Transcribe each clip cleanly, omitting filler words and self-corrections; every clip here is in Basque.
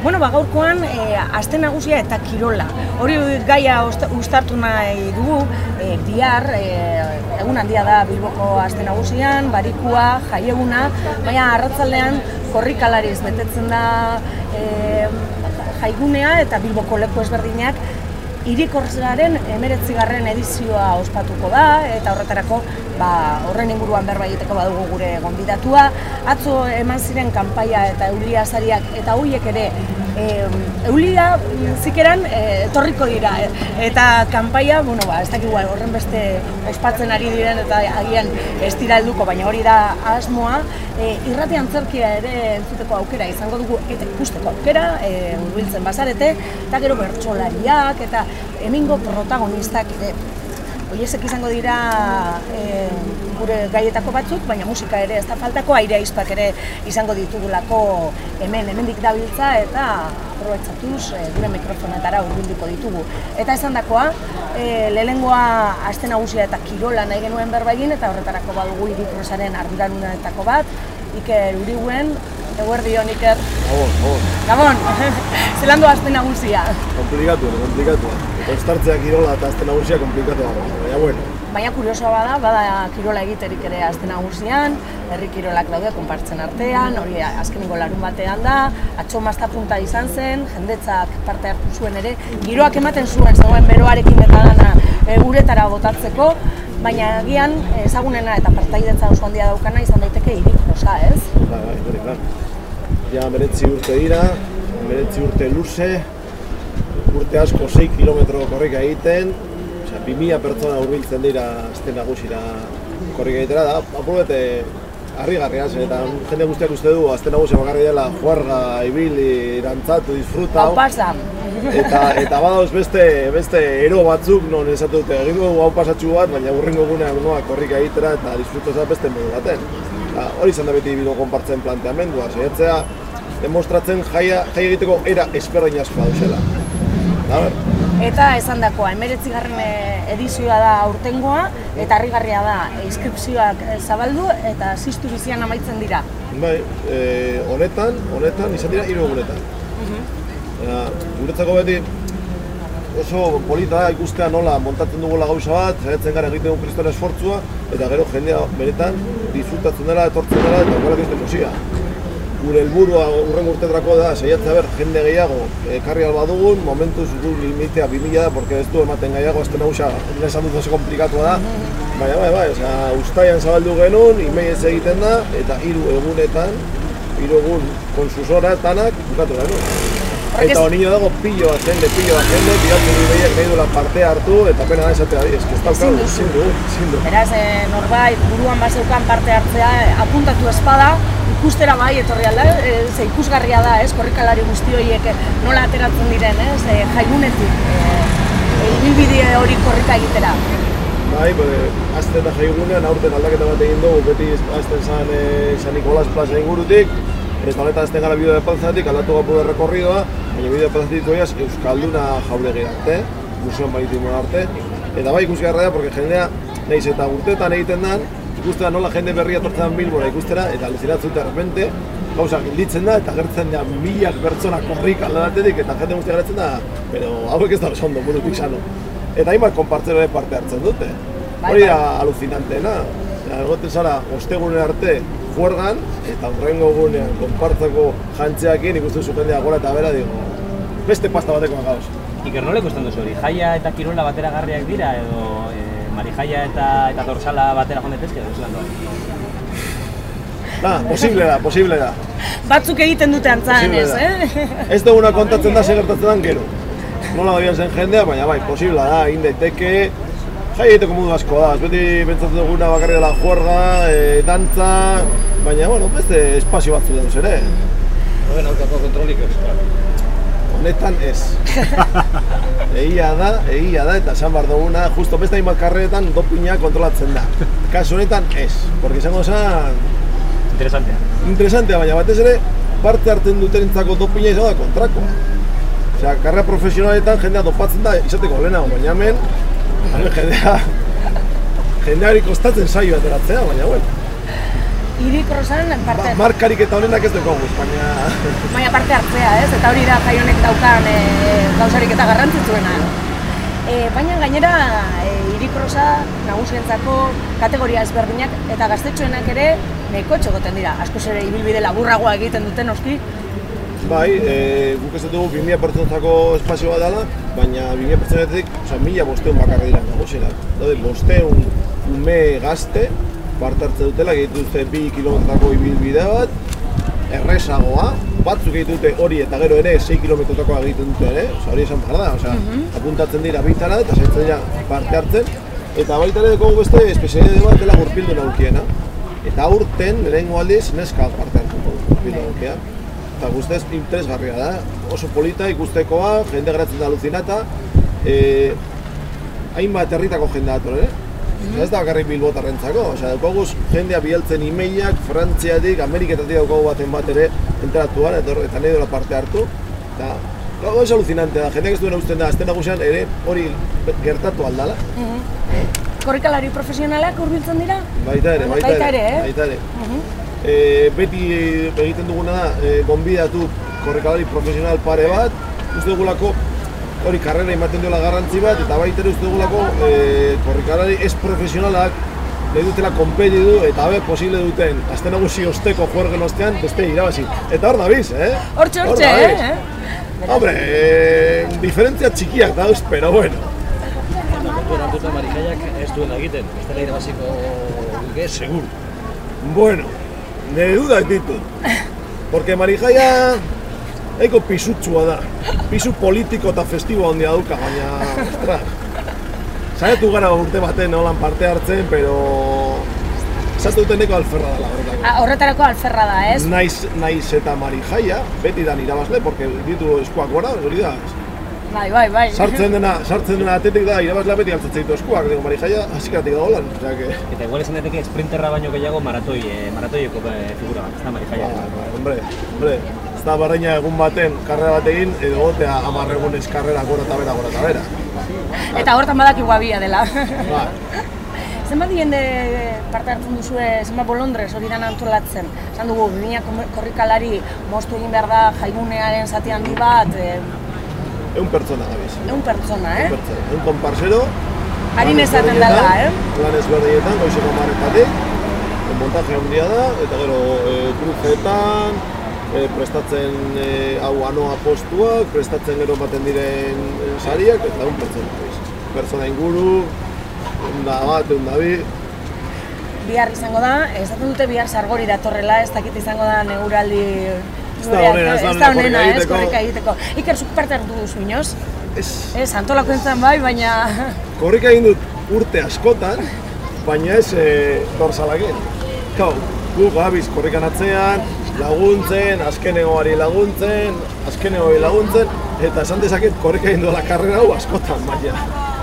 Bueno, gaurkoan aste nagusia eta kirola. Hori gaia uztartu nahi dugu, bihar, egun handia da Bilboko aste nagusian, barikua, jaieguna, baina arratzaldean korrikalariz betetzen da jaigunea eta Bilboko leku ezberdinak Hirikortzaren 19. edizioa ospatuko da, eta horretarako horren inguruan berba egiteko badugu gure gonbidatua. Atzo eman ziren kanpaia eta eulia sariak, eta horiek ere eulia zikeran etorriko dira. Eta kanpaia, ez dakigu horren beste ospatzen ari diren eta agian ez dira helduko, baina hori da asmoa. Irrati antzerkia ere entzuteko aukera izango dugu, eta ikusteko aukera, hurbiltzen bazarete, eta gero bertsolariak, eta hemengo protagonistak ere. Hoiesek izango dira gure gaietako batzuk, baina musika ere ez da faltako, aire aizpak ere izango ditugulako hemendik dabiltza, eta aprobetxatuz gure mikrofonetara hurbilduko ditugu. Eta esandakoa, lehenengoa aste nagusia eta kirola nahi genuen berba egin, eta horretarako badugu Hirikortzaren arduradunetako bat, Iker Uriguen. Eguerdion, Iker. Gabon, zelan du aste nagusia? Komplikatu. Ostartzea kirola eta aste nagusia komplikatu baina bueno. Baina kuriosoa bada kirola egiterik ere aste nagusian, herri kirolak daude konpartzen artean, hori azkenengo larun batean da, atzo mazta punta izan zen, jendetzak parte hartu zuen ere, giroak ematen zuen, zegoen beroarekin eta dana uretara botatzeko, baina agian ezagunena eta partaidetza oso handia daukana izan daiteke Hirikortza, ez? Bai, ja 19 urte dira, 19 urte luze, urte asko 6 kilometro korrika egiten, 2000 pertsona hurbiltzen dira aste nagusira korrika egitera, da apurete harrigarria zen, eta jende guztiak uste du aste nagusia bakarri dela juerga, ibili, dantzatu, disfruta. Hau pasa! Eta badauz beste ero batzuk non esatu dute, egingo hau pasatxu bat, baina hurrengo gunean korrika egitera eta disfrutazea beste modu baten. Hori izan da beti Bilbo konpartzen planteamendua, saiatzea demostratzen jaia egiteko era ezberdin asko dauzela. Eta esandakoa, 19. edizioa da aurtengoa, eta harrigarria da inskripzioak zabaldu eta ziztu bizian amaitzen dira. Bai, honetan izan dira 3 egunetan. Guretzako beti oso polita da ikustea nola montatzen dugula gauza bat, saiatzen gara egiten dugu kriston esfortzua, eta gero jendea benetan disfrutatzen dela, etortzen dela, eta horrek ez demosia. Gure helburua hurrengo urtetarako da, saiatzea jende gehiago ekarri alba dugun, momentuz du limitea 2000 da, porque ez du ematen gehiago, aste nagusia esan dut oso komplikatua da, baina, uztaian zabaldu genuen, emailez egiten da, eta 3 egunetan, 3 egun konsusora tanak bukatu genuen. Eta honino dago pilo bat jende, bidaltzen dut nahi duela parte hartu, eta pena da esatea di, ez daukagu, zindu. Beraz, norbait buruan bazeukan parte hartzea, apuntatu espada, ikustera bai etorri alda, ikusgarria da, korrikalari guzti horiek nola ateratzen diren, jaigunetik, ibilbide hori korrika egitera. Bai, azten da jaigunean, aurten aldaketa bat egin dugu, beti azten San Nicolás plaza ingurutik, eta honetan azten gara bideo de Palzatik, aldatu gapu de rekorridoa, baina bideo de Palzatik toiaz Euskalduna jaulegi arte, Museo Maritimo arte, eta bai ikusgarria da, porque jendea nahiz eta urteetan egiten den, ikustera nola jende berria tortzen Bilbora ikustera, eta leziratzen dute errepente, gauza gilditzen da, eta gertzen da 1000 pertsona korrik alde batetik, eta jende guztia gertzen da, pero hauek ez da ondo, burutik sano. Eta hainbat konpartzero ere parte hartzen dute. Hori da alucinanteena. Egoten zara, ostegunen arte juergan, eta hurrengo gunean konpartzeko jantzeakin ikusten zu jendea gora eta bera, beste pasta bateko gauz. Iker, nola ikusten duzu hori? Jaia eta kirola bateragarriak dira, edo marijaia eta dorsala batera joan daitezke, edo zelan doa? Posible da. Batzuk egiten dute antzan ez, Ez duguna kontatzen da, segertatzen den gero. Nola doian zen jendea, baina bai, posible da, egin daiteke. Jai egiteko modu asko da, beti pentsatzen duguna bakarri dela juerga, dantza, baina, beste espazio batzu dauz ere. Horren aurkako kontrolik ez? Honetan ez. Egia da, eta esan behar duguna, justo beste hainbat karreretan dopina kontrolatzen da. Kasu honetan ez, porque izango zen... Interesantea, baina batez ere, parte hartzen dutenentzako dopina izango da kontrakoa. Osea, karrera profesionaletan jendea dopatzen da izateko lehenago, baina hemen jendeari kostatzen saio ateratzea, baina bueno. Irikrosan parte... Markarik eta honenak ez dugu, baina... Baina parte hartzea, ez? Eta hori da jai honek daukan gauzarik eta garrantzitsuena. Baina gainera, irikrosa nagusientzako kategoria ezberdinak eta gaztetxoenak ere nahiko txogoten dira. Askoz ere ibilbide laburragoa egiten duten noski. Bai, guk ez dugu 2000 pertsonetako espazio bat dela, baina 2000 pertsonetik, 1500 bakarra dira nagusienak. Daude, 500 ume gazte, parte hartze dutela, egituzte 2 kilometrako ibilbide bat, errezagoa, batzuk egitute hori eta gero ere 6 kilometrotakoa egiten dute ere, hori esan behar da, apuntatzen dira bitara eta saitzen dira parte hartzen, eta baita ere dugu beste espezialitate bat dela gurpildu nagukiena. Eta aurten, lehenengo aldiz, neska parte hartzen gurpildu nagukia. Eta guztez interesgarria da, oso polita ikustekoa, jende geratzen da aluzinata, hainbat herritako jendea dator ere. Ez da bakarrik bilbotarrentzako, daukaguz jendea bialtzen e-mailak, Frantziatik, Ameriketatik daukagu baten bat ere enteratuan, eta nahi dola parte hartu. Eta, gau ez aluzinante da, jendeak ez duena usten da, azten nagusian ere hori gertatu aldala. Korrikalari profesionalak hurbiltzen dira? Baita ere. Beti egiten duguna da, gonbidatu korrikalari profesional pare bat, uste dugulako hori karrera ematen duela garrantzi bat, eta baita ere uste dugulako korrikalari ez profesionalak nahi dutela konpetitu eta posible duten azte nagusi osteko juergen ostean beste irabazi. Eta hor dabiz, Hortxe, Hombre, diferentzia txikiak dauz, pero bueno. Kontuan hartuta Marijaiak ez duela egiten, ez dela irabaziko duke, segur. Bueno, nire dudak ditut. Porque Marijaia eko pisutsua da. Pisu politiko eta festibo handia duka, baina... Ostras. Saiatu gara urte baten holan parte hartzen, pero... Zatu duten neko alferra dela horretako. Horretarako alferra da, ez? Naiz eta Marijaia, beti dan irabazle, porque ditu eskuak gora, hori da. Bai. Sartzen dena atetik da, irabazlea beti altzen ditu eskuak, digo, Marijaia hasikatik da holan. Eta igual esan daiteke sprinterra baino gehiago maratoieko figura bat, ez da Marijaia. Hombre, ez da barreina egun baten karrera bat egin, edo gotea 10 egunez karrera gora eta bera. Eta hortan badakigu abia dela. Bai. Zenbat jende parte hartzen duzue, zenbat bolondrez hori dan antolatzen? Esan dugu, 2000 korrikalari moztu egin behar da jaigunearen zati handi bat. 100 pertsona gabiz. 100 pertsona, Un konparsero. Harin esaten dela, Lan ezberdinetan, goizeko 10:00-tatik. Montaje handia da, eta gero kruzetan, prestatzen hau anoa postuak, prestatzen gero baten diren sariak, eta 100 pertsona gabiz. Pertsona inguru, egun bi. Bihar izango da, esaten dute bihar Sargori datorrela, ez dakit izango da neguraldi... Ez da honena, korrika egiteko. Iker, zuk parte hartu duzu inoz? Ez. Antolako entzan bai, baina... Korrika egin dut urte askotan, baina ez dorsalakin. Gu gabiz korrikan atzean, laguntzen, azkenegoari laguntzen, eta esan dezaket korrika egin duela karrera hau askotan, baina...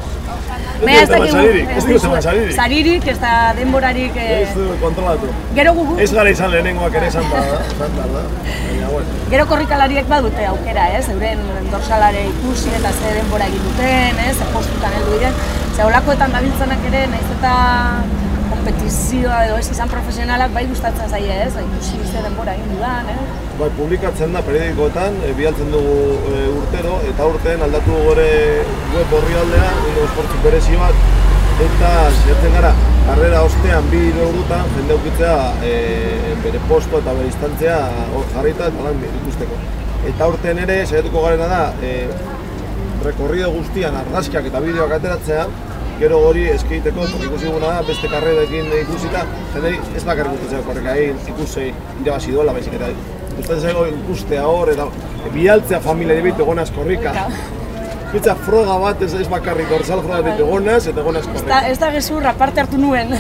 Ez dut eman saririk. Saririk, ez da denborarik... Ez dut kontrolatu. Gero gugu... Ez gara izan lehenengoak ere esan da, baina, bueno. Gero korrikalariek badute aukera, euren dorsalare ikusi eta ze denbora egin duten, ze postutan heldu diren. Ze holakoetan dabiltzanak ere, nahiz eta kompetizioa edo ez izan profesionalak bai gustatzen zaie, ikusi ze denbora egin dudan, Bai, publikatzen da periodikoetan, bialtzen dugu urtero, eta urtean aldatu gore web orrialdea, esportzu berezi bat, eta zertzen gara, karrera ostean 2 ordutan jende aukitzea bere posto eta bere instantzia jarrita eta lan ikusteko. Eta urtean ere, saiatuko garena da, rekorrido guztian argazkiak eta bideoak ateratzea, gero hori eskaiteko, ikusi duguna da, beste karrerekin ikusita, jenderi ez bakarrik gustatzen korrika egin, ikusi irabazi duela, baizik eta gustatzen zaigo ikustea hor, eta bialtzea familiari behitu egonaz korrika. Ikutzea froga bat, ez bakarrik dorsal froga behitu egonaz, eta egonaz korrika. Ez da gezurra, parte hartu nuen.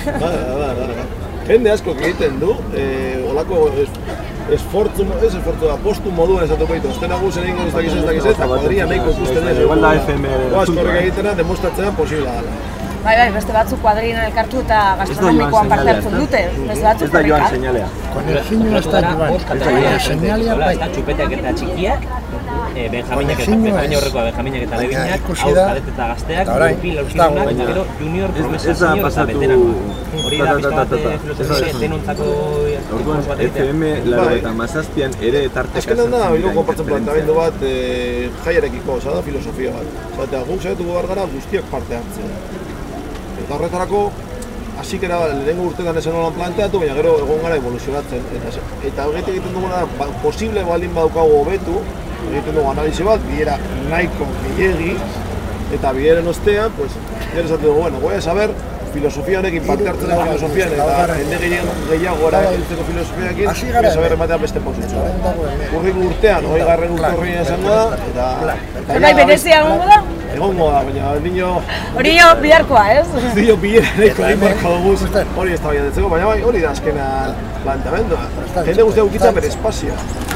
Jende asko egiten du, olako esfortzu da, postu moduen esatuko ditu. Osten agus egingo ez dakiz, eta kuadria nahiko ikusten ez. Goaz korrika egitena, demostratzea posible dela. Bai, beste batzuk kuadrinan elkartu eta gastronomikoan parte hartzen dute. Beste batzuk ez da joan seinalea. Konejino ez da joan. Ez da txupeteak eta txikiak, Benjaminak aurrekoa Benjaminak eta Levinak, hau kadet eta gazteak, gurpil auskidunak, baina gero junior, promesa senior eta veteranoa. Hori da pizka bat filosofia denontzako orduan FM 97an ere tarteka. Azkenean da, bilgo konpartzen planteamendu bat jaiarekiko, oza da filosofia bat. Zatea, guk zaituko behar gara guztiak parte hartzen. Eta horretarako, hasikera lehenengo urtetan esan holan planteatu, baina gero egon gara evoluzionatzen. Eta egiten duguna da, posible baldin badaukago hobetu, egiten dugu analizi bat, bilera nahiko gehiegi, eta bileren ostean, pues, gero esaten dugu, bueno, voy a saber filosofia honekin, parte hartzen dago filosofian, eta ende gehiago erabiltzeko filosofiakin, voy a saber ematean beste pausutxo. Urriko urtean, 20. urte horrein esango da, eta... Bai, berezia egongo da? Egongo da, baina niño... Hori jo biharkoa, ez? Dio bilera nahiko egin barko duguz, hori ez da baiatetzeko, baina bai, hori da azkena planteamendua. Jende guztia ukitzen bere espazioa.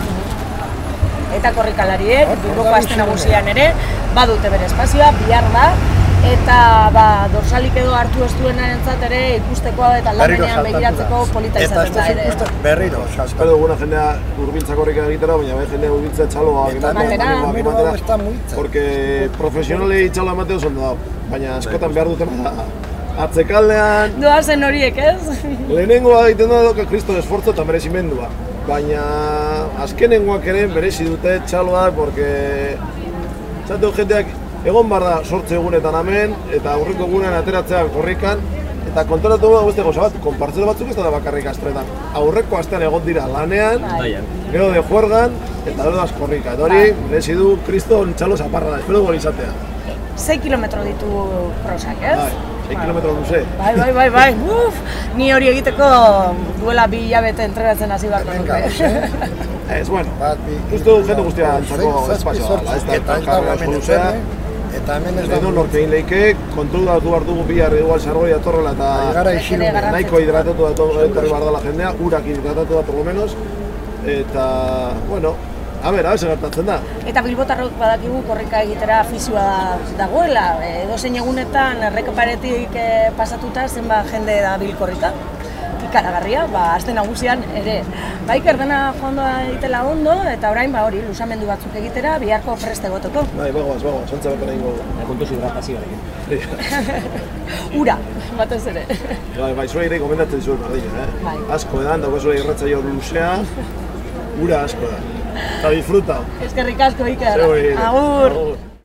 Eta korrikalariek, Bilboko aste nagusian ere, badute bere espazioa, bihar da, eta dorsalik edo hartu ez duenarentzat ere ikusteko eta lanean begiratzeko polita izaten da ere. Eta berriro, espero duguna jendea urbiltza korrika egitera, baina bai jendea urbiltza txaloa ematera, porque profesionalei txaloa emateo zondo dago, baina askotan behar dutena da atzekaldean... Doazen horiek, ez? Lehenengoa egiten da kriston esfortzo eta merezimendua, baina azkenengoak ere merezi dute txaloa, porque zateu jendeak egon bar da sortze egunetan hemen, eta aurreko egunean ateratzean korrikan, eta kontoratu dugu beste gauza bat, konpartzelo batzuk ez da bakarrik astretan. Aurreko astean egon dira lanean, gero de juergan, eta gero das korrika. Eta hori, merezi du kriston txalo zaparra da, espero dugu izatea. 6 kilometro ditu prosak, ez? Bai, 6 kilometro luze. Bai, ni hori egiteko duela 2 hilabete entrenatzen hasi beharko nuke. Ez, bueno, uste du jende guztia antzako espazioa da, ez da jarra asko luzea. Eta hemen ez da norte egin leike, kontrolatu behar dugu bihar igual sargoi atorrela eta nahiko hidratatu etorri behar dela jendea, urak hidratatu da por lo menos, eta, bueno, a ber gertatzen da. Eta bilbotarrok badakigu korrika egitera afizioa dagoela, edozein egunetan erreparetik pasatuta zenbat jende da bilkorrika. Ikaragarria, aste nagusian ere. Iker dena joan doa egitela ondo, eta orain hori luzamendu batzuk egitera, biharko preste gotoko. Bai, bagoaz, sontza bepen egin gogu. Kontuz hidratazioarekin. Ura, batez ere. Bai, zua ere gomendatzen zuen berdina, asko edan, dago zua irratzaio luzea, ura asko da. Eta disfruta. Eskerrik asko, Iker. Agur!